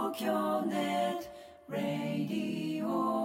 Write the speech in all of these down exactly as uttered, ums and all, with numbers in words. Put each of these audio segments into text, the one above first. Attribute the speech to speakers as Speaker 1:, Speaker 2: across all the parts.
Speaker 1: 東京ネットラディ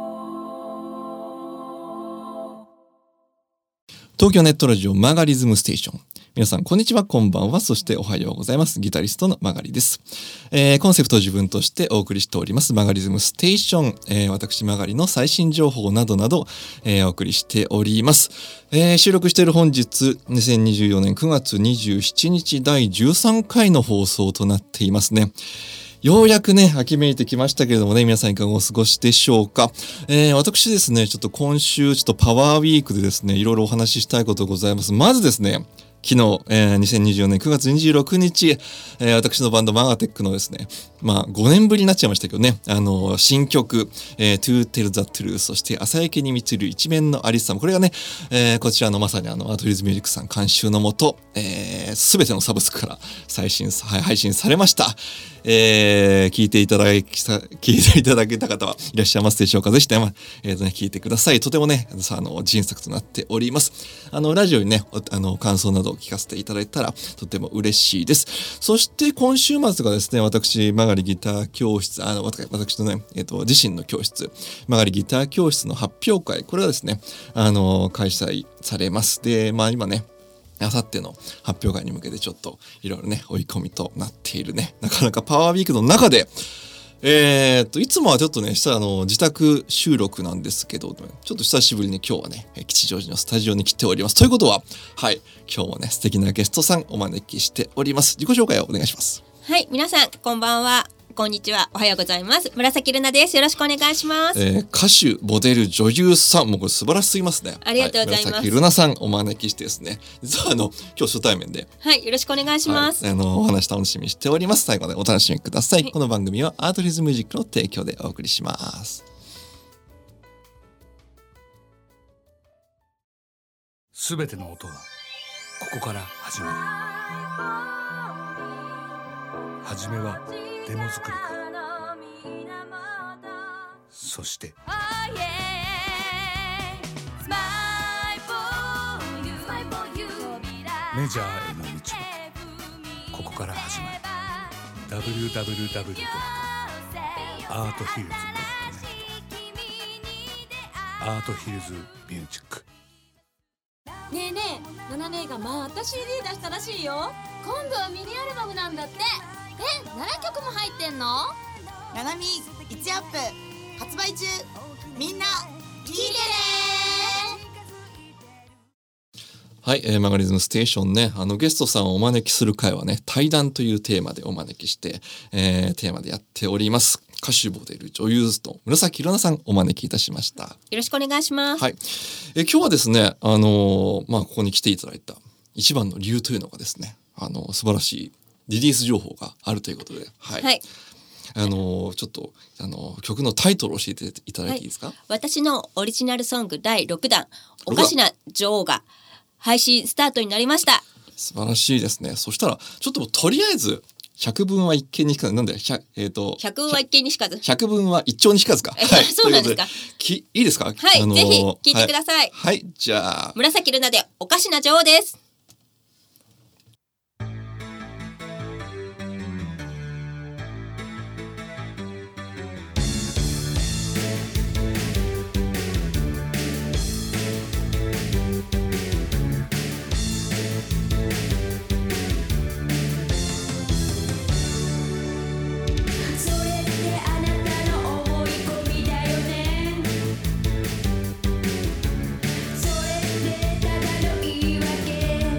Speaker 1: オ東京ネットラジオマガリズムステーション。皆さんこんにちは、こんばんは、そしておはようございます。ギタリストのマガリです。えー、コンセプトを自分としてお送りしておりますマガリズムステーション、えー、私マガリの最新情報などなど、えー、お送りしております。えー、収録している本日にせんにじゅうよねんくがつにじゅうしちにちだいじゅうさんかいの放送となっていますね。ようやくね、秋めいてきましたけれどもね、皆さんいかがお過ごしでしょうか。えー、私ですね、ちょっと今週、ちょっとパワーウィークでですね、いろいろお話ししたいことございます。まずですね、昨日、えー、にせんにじゅうよねんくがつにじゅうろくにち、えー、私のバンドマガテックのですね、まあごねんぶりになっちゃいましたけどね、あのー、新曲、えー、To Tell the Truth、そして朝焼けに満ちる一面のありさま、これがね、えー、こちらのまさにあのアートリズミュージックさん監修のもと、すべてのサブスクから最新配信されました。えー、聞いていただき聞いていただけた方はいらっしゃいますでしょうか。ぜひね、まあえーとね、聞いてください。とてもね、あの人作となっております。あのラジオにね、あの感想などを聞かせていただいたらとても嬉しいです。そして今週末がですね、私マガリギター教室、あの私のね、えーと自身の教室、マガリギター教室の発表会、これはですね、あの開催されます。で、まあ今ね。あさっての発表会に向けてちょっといろいろね追い込みとなっているね、なかなかパワーウィークの中でえー、っといつもはちょっとねしたあの自宅収録なんですけど、ちょっと久しぶりに今日はね吉祥寺のスタジオに来ております。ということは、はい今日もね素敵なゲストさんお招きしております。自己紹介をお願いします。
Speaker 2: はい、皆さんこんばんは、こんにちは、おはようございます。紫ルナです。よろしくお願いします。
Speaker 1: えー、歌手、モデル、女優さん、もうこれ素晴らしすぎますね。
Speaker 2: ありがとうございます。
Speaker 1: はい、紫ルナさんお招きしてですね、実はあの今日初対面で、
Speaker 2: はい、よろしくお願いします。
Speaker 1: はい、あのお話楽しみにしております。最後までお楽しみください。はい、この番組はアートリズムミュージックの提供でお送りします。
Speaker 3: すべての音はここから始まる。はじめはデモ作りから、そしてメジャーへの道もここから始まる。 ダブリューダブリューダブリュー ドットアートヒルズ ドットネット アートヒルズミュージック。
Speaker 4: ねえねえ、ナナ姉がまた シーディー 出したらしいよ。今度はミニアルバムなんだって。え、ななきょくも入ってんの？
Speaker 5: ナナミいちアップ発売中。みんな聞いてね。
Speaker 1: はい、えー、マガリズムステーションね、あのゲストさんをお招きする回はね、対談というテーマでお招きして、えー、テーマでやっております。歌手、モデル、女優の紫ルナさんお招きいたしました。よ
Speaker 2: ろしくお願いします。
Speaker 1: はい、えー、今日はですね、あのー、まあここに来ていただいた一番の理由というのがですね、あの素晴らしいリリース情報があるということで、はい。はい、あのちょっとあの曲のタイトルを教えていただいていいですか？はい、
Speaker 2: 私のオリジナルソングだいろくだんおかしな女王が配信スタートになりました。
Speaker 1: 素晴らしいですね。そしたらちょっととりあえず百聞は一見にしかず、なんで、えっ、ー、と
Speaker 2: 百聞は一見にしかず、
Speaker 1: 百聞は一丁にしかずか。
Speaker 2: はい、そうなんですか。
Speaker 1: きいいですか？
Speaker 2: はい、あのー、ぜひ聞いてください。
Speaker 1: はい、はい、じゃあ
Speaker 2: 紫ルナでおかしな女王です。
Speaker 6: それってただの言い訳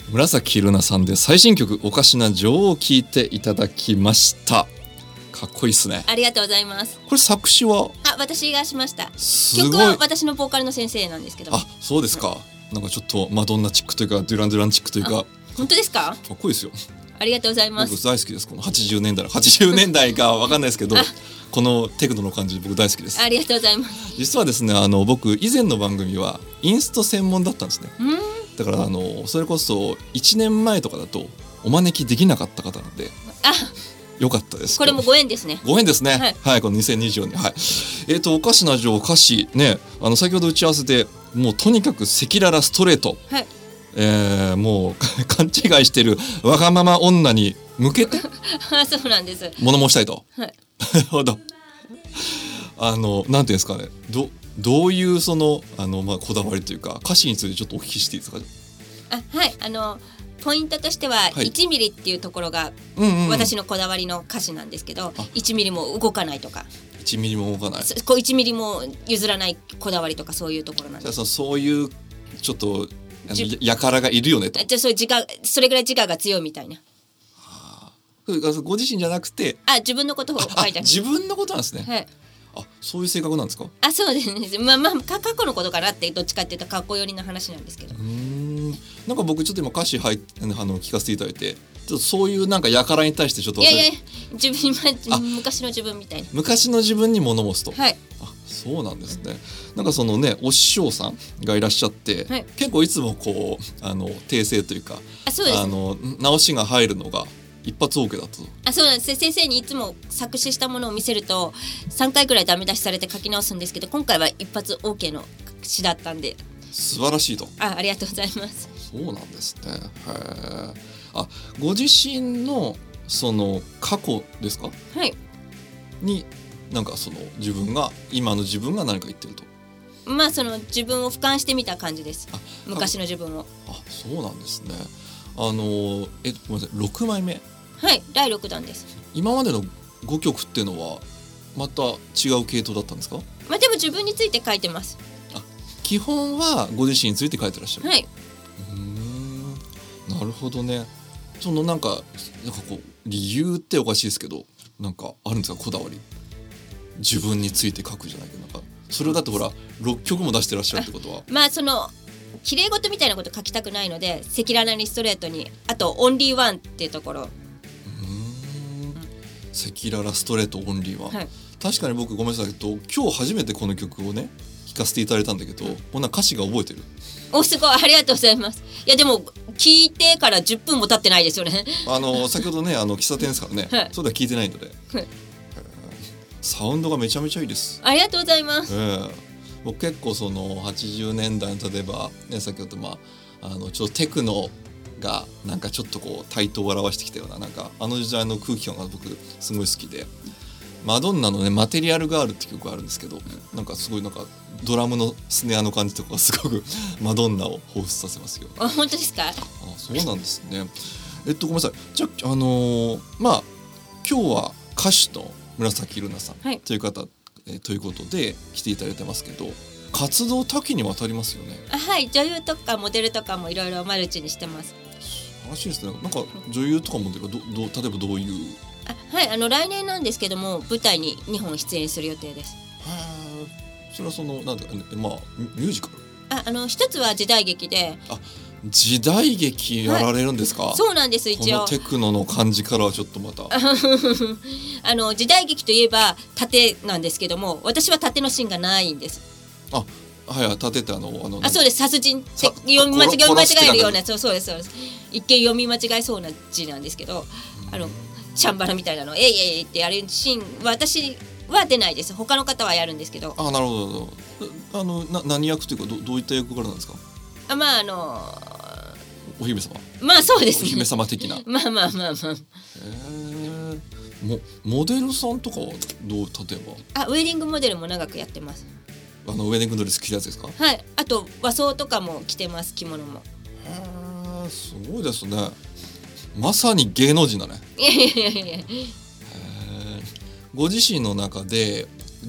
Speaker 1: 紫ひるなさんで最新曲おかしな女王を聴いていただきました。かっこいいですね。
Speaker 2: ありがとうございます。
Speaker 1: これ作詞は
Speaker 2: あ、私がしました。
Speaker 1: すごい。
Speaker 2: 曲は私のボーカルの先生なんですけど。
Speaker 1: あ、そうですか。なんかちょっとマドンナチックというかデュラン・デュランチックというか。
Speaker 2: 本当ですか？
Speaker 1: かっこいいですよ。
Speaker 2: ありがとうございます。
Speaker 1: 僕大好きです。このはちじゅうねんだいのはちじゅうねんだいかわかんないですけどこのテクノの感じ僕大好きです。
Speaker 2: ありがとうございます。
Speaker 1: 実はですね、あの僕以前の番組はインスト専門だったんですね。だからあのそれこそいちねんまえとかだとお招きできなかった方なんで
Speaker 2: あ、
Speaker 1: よかったです。
Speaker 2: これもご縁ですね。
Speaker 1: ご縁ですね。はい、はい、このにせんにじゅうよねん、はい。えっ、ー、とおかしな女王歌詞ね、あの先ほど打ち合わせでもうとにかく赤裸々ストレート。はい。えー、もう勘違いしてるわがまま女に向けて
Speaker 2: あ、そうなんです。
Speaker 1: 物申したいと。
Speaker 2: はい。
Speaker 1: なるほど。あのなんていうんですかね、どどういうそのあのまあこだわりというか歌詞についてちょっとお聞きしていいですか。
Speaker 2: あ、はい、あのポイントとしては、はい、いちミリっていうところが私のこだわりの歌詞なんですけど、うんうん、いちミリも動かないとか。いちミリも動かない。こういちミリも譲らないこだわりとかそういうところなんです。
Speaker 1: じゃあそういうちょっとやからがいるよねと。
Speaker 2: じゃあそういう自我、それぐらい自我が強いみたいな。
Speaker 1: はあ、ご自身じゃなくて。
Speaker 2: あ、自分のことを書いてある。
Speaker 1: 自分のことなんですね。
Speaker 2: はい。
Speaker 1: あ、そういう性格なんですか。
Speaker 2: あ、そうですね。まあまあ過去のことかなってどっちかっていうと過去寄りの話なんですけど。
Speaker 1: うーん。なんか僕ちょっと今歌詞入っあの聞かせていただいて、ちょっとそういうなんかやからに対してちょっと。
Speaker 2: いやいや自分今昔の自分みたいな。
Speaker 1: 昔の自分に物申すと。
Speaker 2: はい。
Speaker 1: あ、そうなんですね。なんかそのねお師匠さんがいらっしゃって、はい、結構いつもこうあの訂正というか、
Speaker 2: あ、そうです、ね、
Speaker 1: あの直しが入るのが一発 OK だったと。
Speaker 2: あ、そうなんです。先生にいつも作詞したものを見せるとさんかいぐらいダメ出しされて書き直すんですけど、今回は一発 OK の詩だったんで
Speaker 1: 素晴らしいと。
Speaker 2: あ、ありがとうございます。
Speaker 1: そうなんですね。へー。あ、ご自身のその過去ですか。
Speaker 2: はい。
Speaker 1: になんかその自分が今の自分が何か言ってると。
Speaker 2: まあその自分を俯瞰してみた感じです。昔の自分を。あ、
Speaker 1: そうなんですね。あのえごめんなさい、ろくまいめ。
Speaker 2: はい、だいろくだんです。
Speaker 1: 今までのごきょくっていうのはまた違う系統だったんですか。
Speaker 2: まあでも自分について書いてます。
Speaker 1: あ、基本はご自身について書いてらっしゃる。
Speaker 2: はい。
Speaker 1: うーん、なるほどね。そのなんかなんかこう理由っておかしいですけど、なんかあるんですか、こだわり。自分について書くじゃないけど、なんかそれだとほらろっきょくも出してらっしゃるってことは。
Speaker 2: まあその綺麗事みたいなこと書きたくないので、赤裸々にストレートに、あとオンリーワンっていうところ。うー
Speaker 1: ん、赤裸々ストレートオンリーワン、はい、確かに僕ごめんなさいけど今日初めてこの曲をね聴かせていただいたんだけど、こんな歌詞が覚えてる。
Speaker 2: お、すごい、ありがとうございます。いやでも聞いてからじゅっぷんも経ってないですよね。
Speaker 1: あの先ほどねあの喫茶店ですからね、はい、そうでは聞いてないので、はい、サウンドがめちゃめちゃいいです。
Speaker 2: ありがとうございます。
Speaker 1: えー、僕結構そのはちじゅうねんだいの例えば、ね、先ほどまああのちょっとテクノがなんかちょっとこう対等を表してきたような、なんかあの時代の空気感が僕すごい好きで、マドンナのねマテリアルガールって曲があるんですけど、なんかすごいなんかドラムのスネアの感じとかがすごくマドンナを彷彿させますよ。
Speaker 2: あ、本当ですか。
Speaker 1: あ、そうなんですね。えっとごめんなさい。じゃあ、あのー、まあ今日は歌手の紫ひるなさん、はい、という方、えー、ということで来ていただいてますけど、活動多岐にわたりますよね。
Speaker 2: あ、はい、女優とかモデルとかもいろいろマルチにしてます。
Speaker 1: 素晴らしいですね。なんか女優とかモデルはどど例えばどういう。
Speaker 2: あ、はい、あの来年なんですけども舞台ににほん出演する予定です。
Speaker 1: はあ、それはそのなんだか、ね、まあミュージカル。
Speaker 2: あ、あの一つは時代劇で。
Speaker 1: あ、時代劇やられるんですか。はい、
Speaker 2: そうなんです。一応
Speaker 1: このテクノの感じからはちょっとまた
Speaker 2: あの時代劇といえば盾なんですけども、私は盾のシーンがないんです。
Speaker 1: あ、はい、盾ってあのあの
Speaker 2: あ、そうです。殺人って読み間違読み間違えるような、そうそうですそうです。一見読み間違えそうな字なんですけど、あのチャンバラみたいなのえいえいってやるシーンは私は出ないです。他の方はやるんですけど。
Speaker 1: あ、なるほど。あのな何役というか ど, どういった役柄なんですか。
Speaker 2: あ、まああの
Speaker 1: お姫様。
Speaker 2: まあそうですね。
Speaker 1: お姫様的な。
Speaker 2: まあまあまあまあ。
Speaker 1: へえ。もモデルさんとかはどう、例え
Speaker 2: ば。あ、ウェディングモデルも長くやってます。
Speaker 1: あのウェディングドレス着るやつですか。
Speaker 2: はい。あと和装とかも着てます。着物も。
Speaker 1: へえ、すごいですね。まさに芸能人だね。
Speaker 2: いやいやいやいや。へえ。
Speaker 1: ご自身の中で、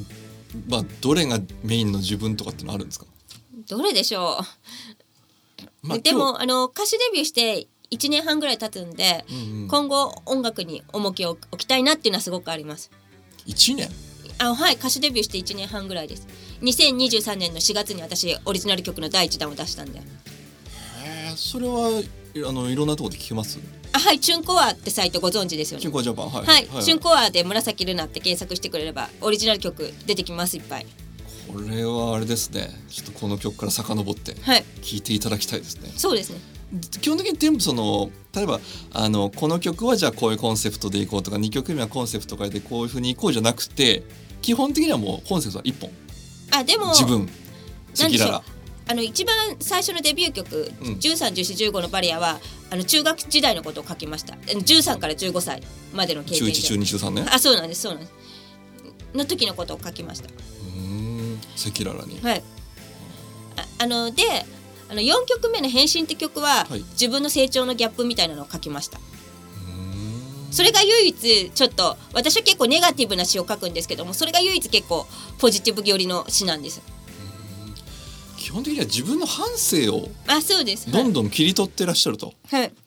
Speaker 1: まあどれがメインの自分とかってのあるんですか。
Speaker 2: どれでしょう。 まあ、でもあの歌手デビューしていちねんはんぐらい経つんで、うんうん、今後音楽に重きを置きたいなっていうのはすごくあります。
Speaker 1: いちねん？
Speaker 2: あ、はい、歌手デビューしていちねんはんぐらいです。にせんにじゅうさんねんのしがつに私オリジナル曲のだいいちだんを出したんで。へ
Speaker 1: え、それはあのいろんなところで聞けます？
Speaker 2: あ、はい、チュンコアってサイトご存知ですよね。
Speaker 1: チュンコアジャパン、はい、
Speaker 2: はいはい、チュンコアで紫ルナって検索してくれればオリジナル曲出てきます。いっぱい。
Speaker 1: これはあれですね、ちょっとこの曲から遡って聴いていただきたいですね、
Speaker 2: はい、そうですね。
Speaker 1: 基本的に全部その例えばあのこの曲はじゃあこういうコンセプトでいこうとかにきょくめはコンセプト変えてこういう風にいこうじゃなくて、基本的にはもうコンセプトはいっぽん。
Speaker 2: あ、でも
Speaker 1: 自分赤裸々。
Speaker 2: あの一番最初のデビュー曲、うん、じゅうさん、じゅうよん、じゅうごのバリアはあの中学時代のことを書きました。じゅうさんからじゅうごさいまでの経験で。
Speaker 1: 中いち、中に、中さんね。
Speaker 2: あ、そうなんです、そうなんです。の時のことを書きました。う
Speaker 1: ーん、赤裸々に。
Speaker 2: はい。あ、あので、あのよんきょくめの変身って曲は、はい、自分の成長のギャップみたいなのを書きました。うーん、それが唯一ちょっと私は結構ネガティブな詩を書くんですけども、それが唯一結構ポジティブ寄りの詩なんです。
Speaker 1: 基本的には自分の半生を
Speaker 2: あ、そうです、
Speaker 1: どんどん切り取ってらっしゃると。
Speaker 2: はい。
Speaker 1: へ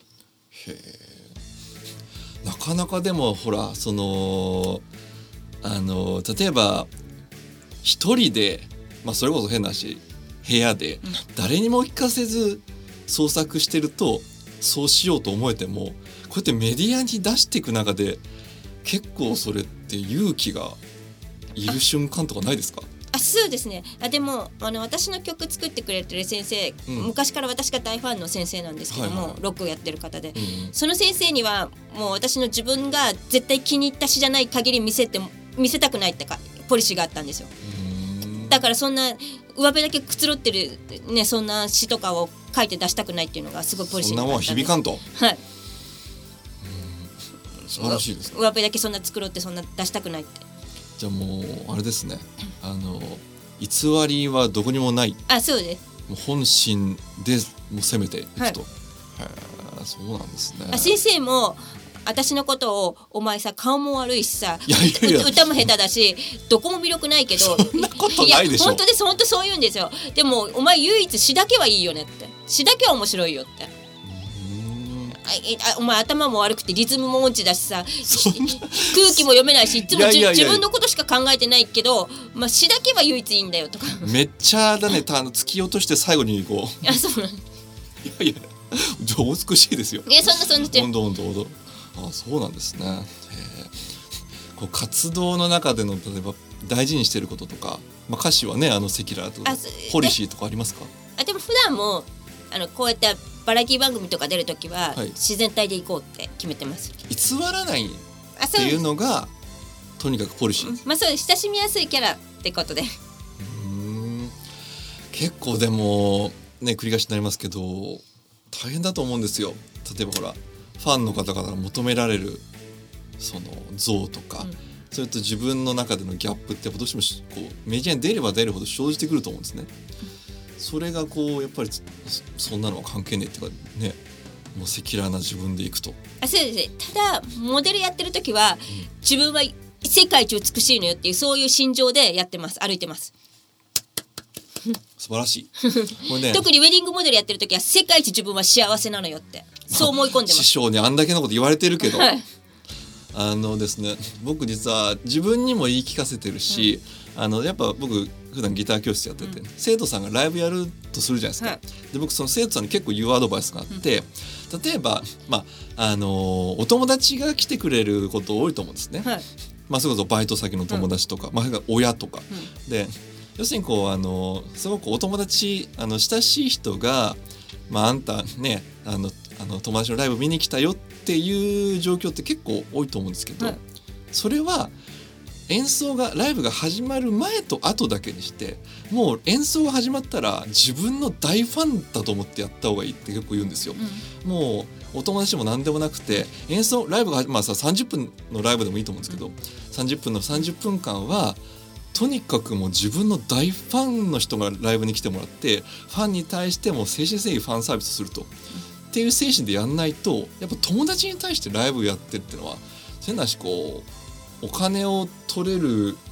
Speaker 1: ー、なかなかでもほらそのあの例えば一人で、まあ、それこそ変な話部屋で誰にも聞かせず創作してるとそうしようと思えても、こうやってメディアに出していく中で結構それって勇気がいる瞬間とかないですか？
Speaker 2: あ、そうですね。あ、でもあの私の曲作ってくれてる先生、うん、昔から私が大ファンの先生なんですけども、はいはい、ロックをやってる方で、うん、その先生にはもう私の自分が絶対気に入った詩じゃない限り見せて見せたくないってかポリシーがあったんですよ。だからそんな上辺だけくつろってる、ね、そんな詩とかを書いて出したくないっていうのがすごいポリシーがあったんで。
Speaker 1: そんなもん響かんと。
Speaker 2: はい。
Speaker 1: 素晴らしいですね。
Speaker 2: 上辺だけそんな作ろうってそんな出したくないって。
Speaker 1: じゃあもうあれですね、あの偽りはどこにもない。
Speaker 2: あ、そうです。
Speaker 1: もう本心でもう攻めていくと、はい、へー、そうなんですね。
Speaker 2: あ、先生も私のことをお前さ顔も悪いしさ、
Speaker 1: いやいやいや
Speaker 2: 歌も下手だしどこも魅力ないけど、
Speaker 1: そんなことないでしょ。
Speaker 2: いや本当です、本当そう言うんですよ。でもお前唯一詩だけはいいよねって、詩だけは面白いよって。あ、お前頭も悪くてリズムも音痴だしさ、空気も読めないしいつもいやいやいや自分のことしか考えてないけど、まあ、詩だけは唯一いいんだよとか。
Speaker 1: めっちゃだね、突き落として最後にこう。
Speaker 2: いや、そうなん。い
Speaker 1: やいや上美しいですよ。
Speaker 2: いや、そんなそんな
Speaker 1: ほんとほんとほんと。あ、そうなんですね。こう活動の中での例えば大事にしてることとか、まあ、歌詞はねあの赤裸々とかポリシーとかありますか？
Speaker 2: あ、でも普段もあのこうやってバラエティ番組とか出るときは、はい、自然体で行こうって決めてます。
Speaker 1: 偽らないっていうのがとにかくポリシー、うん、
Speaker 2: まあそうです。親しみやすいキャラってことで。う
Speaker 1: ーん、結構でもね繰り返しになりますけど大変だと思うんですよ。例えばほらファンの方から求められるその像とか、うん、それと自分の中でのギャップってどうしてもこうメディアに出れば出るほど生じてくると思うんですね。それがこうやっぱりそんなのは関係ねえっていうかね、もう赤裸々な自分でいくと。
Speaker 2: あ、そうですね。ただモデルやってる時は、うん、自分は世界一美しいのよっていうそういう心情でやってます。歩いてます。
Speaker 1: 素晴らしい。これ、ね、
Speaker 2: 特にウェディングモデルやってる時は世界一自分は幸せなのよってそう思い込んでます。
Speaker 1: 師匠にあんだけのこと言われてるけど、
Speaker 2: はい、
Speaker 1: あのですね、僕実は自分にも言い聞かせてるし、うん、あのやっぱ僕普段ギター教室やってて、うん、生徒さんがライブやるとするじゃないですか、はい、で僕その生徒さんに結構言うアドバイスがあって、うん、例えば、まああのー、お友達が来てくれること多いと思うんですね、はい、まあ、それこそバイト先の友達とか、うん、まあ、親とか、うん、で要するにこう、あのー、すごくお友達あの親しい人が、まあ、あんたねあのあの友達のライブ見に来たよっていう状況って結構多いと思うんですけど、はい、それは演奏がライブが始まる前と後だけにして、もう演奏が始まったら自分の大ファンだと思ってやった方がいいって結構言うんですよ、うん、もうお友達も何でもなくて演奏ライブが、まあ、ささんじゅっぷんのライブでもいいと思うんですけど、うん、さんじゅっぷんのさんじゅっぷんかんはとにかくもう自分の大ファンの人がライブに来てもらってファンに対しても誠心誠意ファンサービスすると、うん、っていう精神でやんないとやっぱ友達に対してライブやってっていうのは変なしこうお金を取れる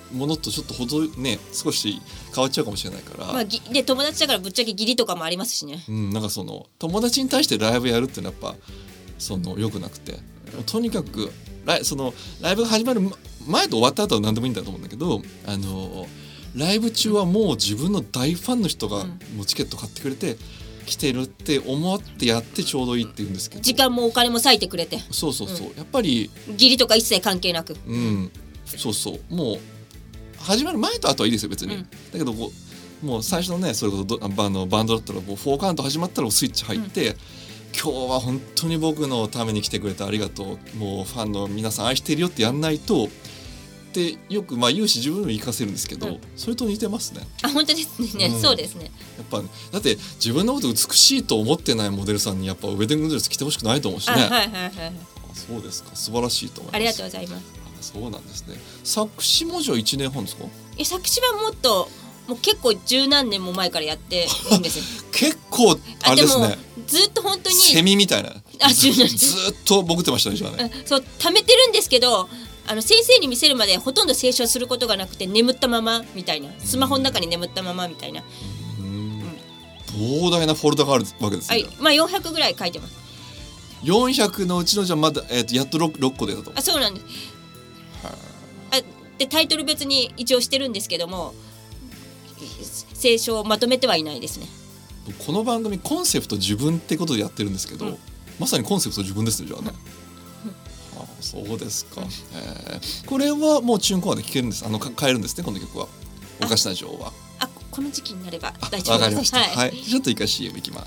Speaker 1: ものとちょっとほどね少し変わっちゃうかもしれないから、
Speaker 2: まあ、で友達だからぶっちゃけ義理とかもありますしね、
Speaker 1: うん、なんかその友達に対してライブやるっていうのはやっぱその良くなくて、とにかくライそのライブが始まる前と終わった後は何でもいいんだと思うんだけど、あのライブ中はもう自分の大ファンの人がもうチケット買ってくれて、来てるって思ってやってちょうどいいって言うんですけど、
Speaker 2: 時間もお金も割いてくれて、
Speaker 1: そうそうそう、うん、やっぱり
Speaker 2: 義理とか一切関係なく、
Speaker 1: うん、そうそうもう始まる前と後はいいですよ別に、うん、だけどこうもう最初のねそれこそバのバンドだったらもうフォーカウント始まったらスイッチ入って、うん、今日は本当に僕のために来てくれてありがとう、もうファンの皆さん愛してるよってやんないとってよくまあ言うし自分にも言い聞かせるんですけど、うん、それと似てますね。
Speaker 2: あ本当ですね、うん、そうですね。
Speaker 1: やっぱだって自分のこと美しいと思ってないモデルさんにやっぱウェディングドレス着てほしくないと思うしね。あ、はいはいはい、あそうですか、素晴らしいと思います。
Speaker 2: ありがとうございます。
Speaker 1: あそうなんですね。作詞もじゃあいちねんはんですか？
Speaker 2: え作詞はもっともう結構十何年も前からやってるんですよ。
Speaker 1: 結構あれですね。
Speaker 2: ずっと本当に
Speaker 1: セミみたいな。
Speaker 2: あずっ
Speaker 1: と僕ってましたねじゃあね。
Speaker 2: そう貯めてるんですけど。あの先生に見せるまでほとんど清書することがなくて眠ったままみたいな、スマホの中に眠ったままみたいな、
Speaker 1: うんうん、膨大なフォルダがあるわけですね。
Speaker 2: はい、まあよんひゃくぐらい書いてます。
Speaker 1: よんひゃくのうちのじゃあまだ、えー、とやっと 6, ろっこ出たと。
Speaker 2: あそうなんです。あでタイトル別に一応してるんですけども清書をまとめてはいないですね。
Speaker 1: この番組コンセプト自分ってことでやってるんですけど、うん、まさにコンセプト自分ですねじゃあね。あそうですか、えー、これはもうチューンコアで聴けるんです、あの買えるんですねこの曲は。おかしな情報は
Speaker 2: あこの時期になれば大丈夫です。
Speaker 1: わかりました、はいはい、ちょっと一回 シーエム いきます。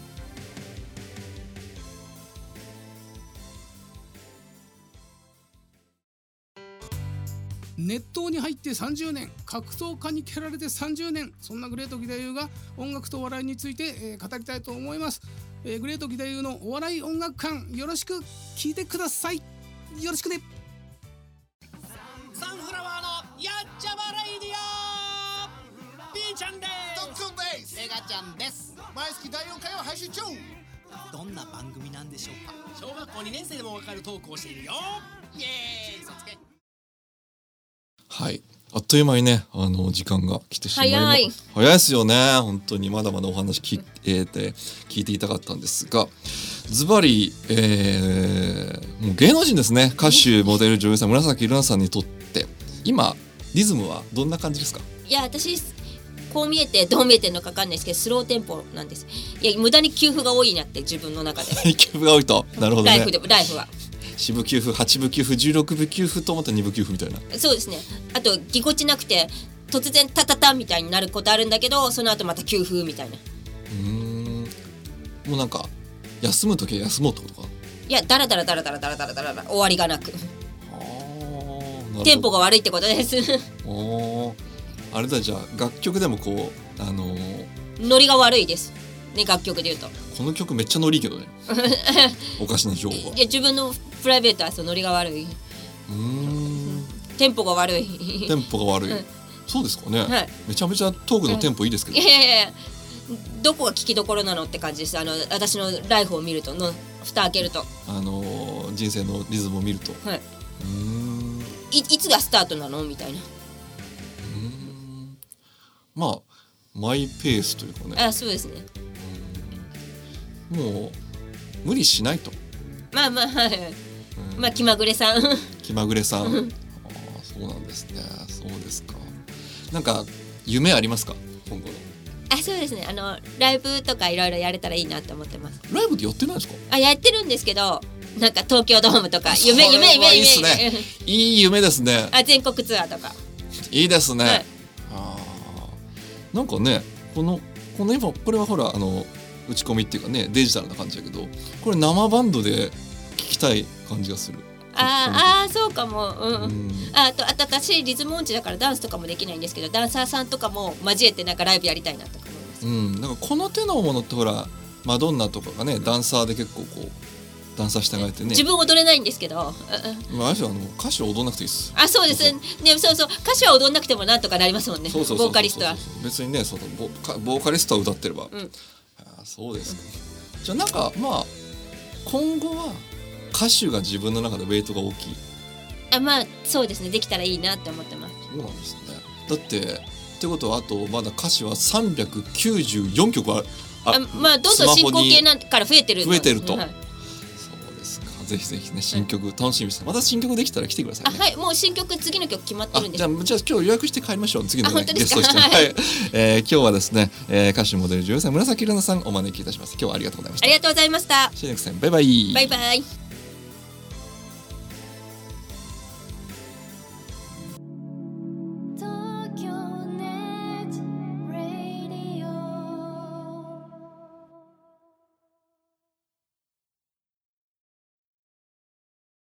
Speaker 6: 熱湯に入ってさんじゅうねん、格闘家に蹴られてさんじゅうねん、そんなグレート義太夫が音楽と笑いについて、えー、語りたいと思います。えー、グレート義太夫のお笑い音楽館、よろしく聞いてください。よろしくね。
Speaker 7: サンフラワーのやっちゃまレイディオ、ピーちゃんです。
Speaker 8: ドックンです。
Speaker 7: メガちゃんです。
Speaker 8: 毎月だいよんかいを配信中。
Speaker 7: どんな番組なんでしょうか。小学校にねん生でもわかるトークをしているよ。イエーイ、そつけ。
Speaker 1: はい、あっという間にねあの時間が来てしまいま
Speaker 2: 早い
Speaker 1: 早いですよね。本当にまだまだお話聞いて、聞いていたかったんですが、ズバリ、えー、もう芸能人ですね。歌手、モデル、女優さん、紫瑠奈さんにとって今リズムはどんな感じですか？
Speaker 2: いや私こう見えてどう見えてるのか分かんないですけどスローテンポなんです。いや無駄に給付が多いなって自分の中で
Speaker 1: 給付が多いと、なるほどね。
Speaker 2: ライフでライフは
Speaker 1: 四部給付、八部給付、十六部給付とまた二部給付みたいな。
Speaker 2: そうですね。あとぎこちなくて突然タタタみたいになることあるんだけど、その後また給付みたいな。う
Speaker 1: ーんもうなんか休むときは休もうってことか。
Speaker 2: いやダラダラダラダラダラダラダラダラ終わりがなく
Speaker 1: あ
Speaker 2: テンポが悪いってことです
Speaker 1: おあれだ、じゃあ楽曲でもこうあのー、
Speaker 2: ノリが悪いですね。楽曲で言うと
Speaker 1: この曲めっちゃノリいいけどねおかしな情報は。
Speaker 2: いや自分のプライベートはそのノリが悪い。う
Speaker 1: ーん
Speaker 2: テンポが悪い
Speaker 1: テンポが悪い、うん、そうですかね、はい、めちゃめちゃトークのテンポいいですけど、
Speaker 2: うん、いやいやいやどこが聞きどころなのって感じです。あの私のライフを見るとの蓋開けると
Speaker 1: あのー、人生のリズムを見ると、
Speaker 2: はい、
Speaker 1: うーん
Speaker 2: い, いつがスタートなのみたいな。う
Speaker 1: ーんまあマイペースというかね。
Speaker 2: あそうですね。
Speaker 1: もう無理しないと。
Speaker 2: まあまあはい、うん、まあ気まぐれさん
Speaker 1: 気まぐれさんあそうなんですね。そうですか。なんか夢ありますか今後の。
Speaker 2: あそうですね。あのライブとかいろいろやれたらいいなと思ってます。
Speaker 1: ライブでやってないですか？
Speaker 2: あやってるんですけど、なんか東京ドームとか夢夢夢夢
Speaker 1: いいですね。いい夢ですね。
Speaker 2: あ全国ツアーとか
Speaker 1: いいですね、はい、
Speaker 2: あ
Speaker 1: なんかねこのこの今これはほらあの打ち込みっていうかねデジタルな感じだけど、これ生バンドで聴きたい感じがする。
Speaker 2: ああそうかも、うん、うん、あとあと私リズム音痴だからダンスとかもできないんですけど、ダンサーさんとかも交えてなんかライブやりたいなとか思います。
Speaker 1: うん、なんかこの手のものってほらマドンナとかがねダンサーで結構こうダンサーしてあげてね。
Speaker 2: 自分踊れないんですけど、まあ、
Speaker 1: あの歌手は踊んなくていいです。
Speaker 2: あそうですね。そうそう歌手は踊んなくてもなんとかなりますもんね。ボーカリストは
Speaker 1: 別にねその ボ, ボーカリストは歌ってれば、うん、あそうですか、うん、じゃあなんかまあ今後は歌手が自分の中でウェイトが大きい。
Speaker 2: あまあそうですね。できたらいいなって思ってます。
Speaker 1: そうなんですね。だってってことはあとまだ歌詞はさんびゃくきゅうじゅうよんきょくある。
Speaker 2: ああまあどんどん進行形なんから増えてる
Speaker 1: 増えてると、はい、
Speaker 2: そう
Speaker 1: ですか。ぜひぜひね新曲楽しみにして、また新曲できたら来てくださいね。
Speaker 2: あはい、もう新曲次の曲決まってるんです。
Speaker 1: じゃあじゃあ今日予約して帰りましょう。次の、ね、
Speaker 2: ゲ
Speaker 1: ストして、はい、えー、今日はですね、えー、歌手モデル女優さん紫瑠奈さんお招きいたします。今日はありがとうございました。
Speaker 2: ありがとうございました。
Speaker 1: See you next time。バイバイ。
Speaker 2: バイバイ。